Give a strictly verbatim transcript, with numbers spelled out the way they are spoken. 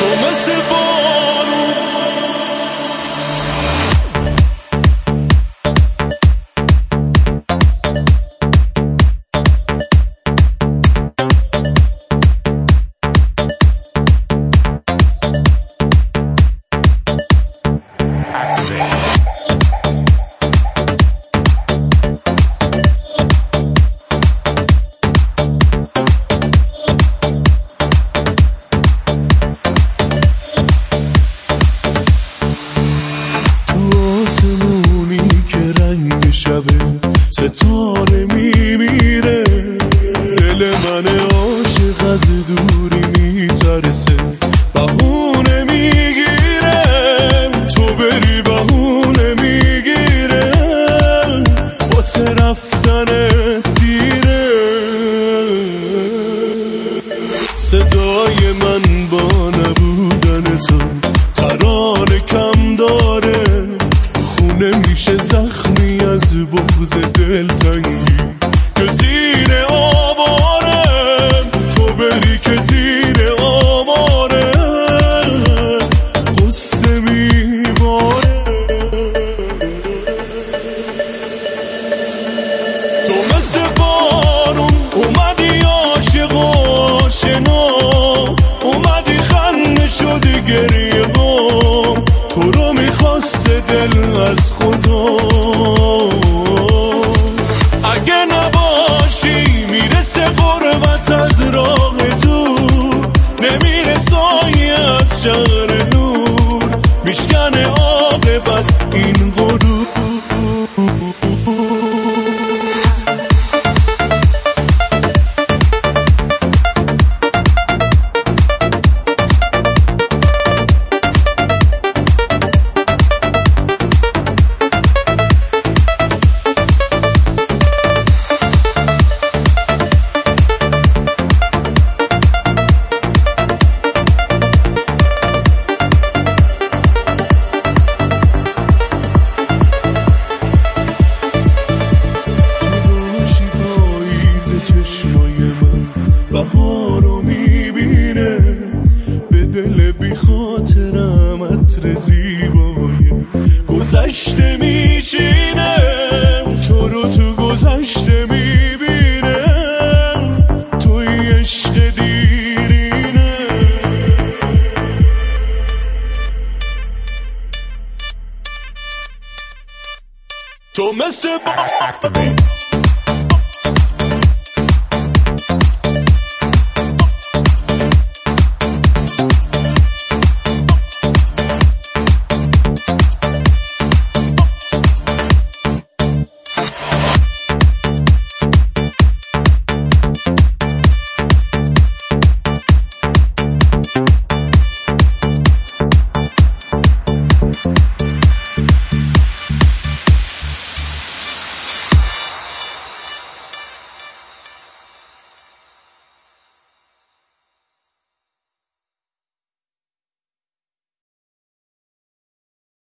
ستاره میمیره، دل من عاشق از دوری میترسه، بهونه میگیره تو بری، بهونه میگیره واسه رفتن دیره. صدای من با نبودن تو ترانه کم داره، خونه میشه زخمی از بغض دلتنگی که زیر آواره، تو بری که زیر آواره قصه میباره. تو مثل بارون اومدی عاشق و آشنا، اومدی خنده شدی گریه بام، تو رو میخواسته دل از خدا، اگه نباشی میرسه غربت از راه دور، نمیره سایه از شهر نور، میشکنه عاقبت این غرور. چشمای من بهارو میبینه، به دل بی خاطرم عطر زیبای گذشته میشینه، تو رو تو گذشته میبینه، توی عشق دیرینه. تو مثل